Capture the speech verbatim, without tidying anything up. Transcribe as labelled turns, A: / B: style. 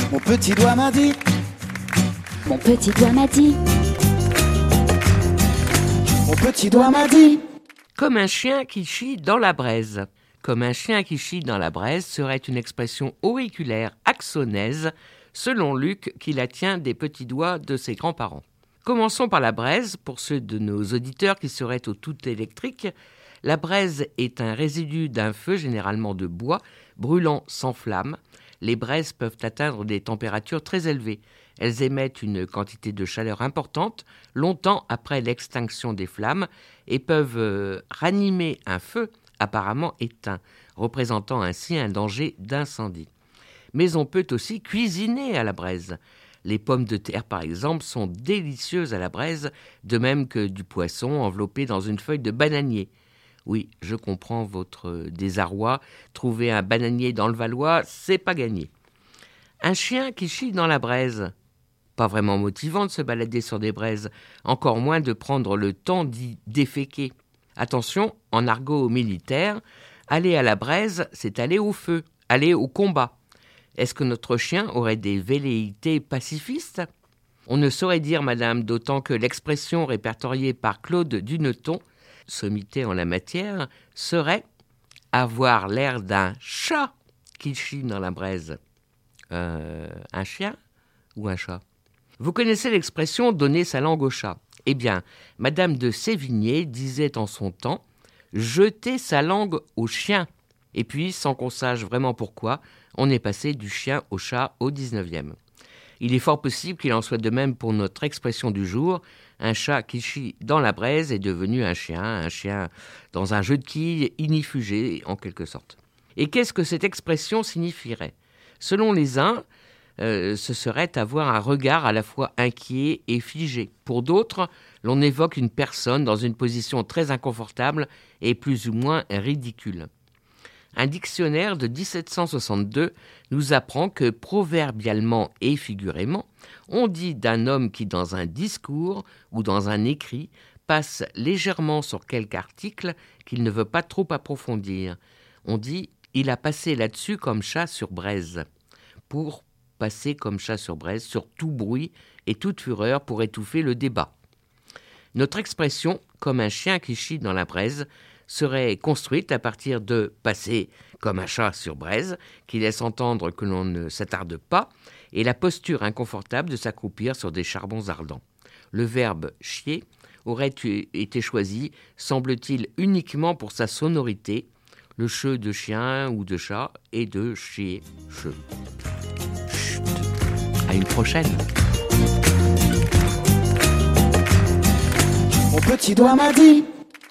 A: Mon petit doigt m'a dit.
B: Mon petit doigt m'a dit.
A: Mon petit doigt m'a dit.
C: Comme un chien qui chie dans la braise. Comme un chien qui chie dans la braise serait une expression auriculaire axonaise, selon Luc, qui la tient des petits doigts de ses grands-parents. Commençons par la braise. Pour ceux de nos auditeurs qui seraient au tout électrique, la braise est un résidu d'un feu, généralement de bois, brûlant sans flamme. Les braises peuvent atteindre des températures très élevées. Elles émettent une quantité de chaleur importante, longtemps après l'extinction des flammes, et peuvent euh, ranimer un feu apparemment éteint, représentant ainsi un danger d'incendie. Mais on peut aussi cuisiner à la braise. Les pommes de terre, par exemple, sont délicieuses à la braise, de même que du poisson enveloppé dans une feuille de bananier. Oui, je comprends votre désarroi. Trouver un bananier dans le Valois, c'est pas gagné. Un chien qui chie dans la braise. Pas vraiment motivant de se balader sur des braises, encore moins de prendre le temps d'y déféquer. Attention, en argot militaire, aller à la braise, c'est aller au feu, aller au combat. Est-ce que notre chien aurait des velléités pacifistes ? On ne saurait dire, madame, d'autant que l'expression répertoriée par Claude Duneton, sommité en la matière, serait « avoir l'air d'un chat qui chie dans la braise ». Euh, un chien ou un chat ? Vous connaissez l'expression « donner sa langue au chat ». Eh bien, madame de Sévigné disait en son temps « jeter sa langue au chien ». Et puis, sans qu'on sache vraiment pourquoi, on est passé du chien au chat au dix-neuvième. Il est fort possible qu'il en soit de même pour notre expression du jour. Un chat qui chie dans la braise est devenu un chien, un chien dans un jeu de quilles inifugé en quelque sorte. Et qu'est-ce que cette expression signifierait ? Selon les uns, euh, ce serait avoir un regard à la fois inquiet et figé. Pour d'autres, l'on évoque une personne dans une position très inconfortable et plus ou moins ridicule. Un dictionnaire de dix-sept cent soixante-deux nous apprend que, proverbialement et figurément, on dit d'un homme qui, dans un discours ou dans un écrit, passe légèrement sur quelque article qu'il ne veut pas trop approfondir. On dit « il a passé là-dessus comme chat sur braise », pour passer comme chat sur braise sur tout bruit et toute fureur pour étouffer le débat. Notre expression « comme un chien qui chie dans la braise » serait construite à partir de « passer comme un chat sur braise » qui laisse entendre que l'on ne s'attarde pas et la posture inconfortable de s'accroupir sur des charbons ardents. Le verbe « chier » aurait été choisi, semble-t-il, uniquement pour sa sonorité, le che de chien ou de chat et de chier, che. Chut. À une prochaine.
A: Mon petit doigt m'a dit.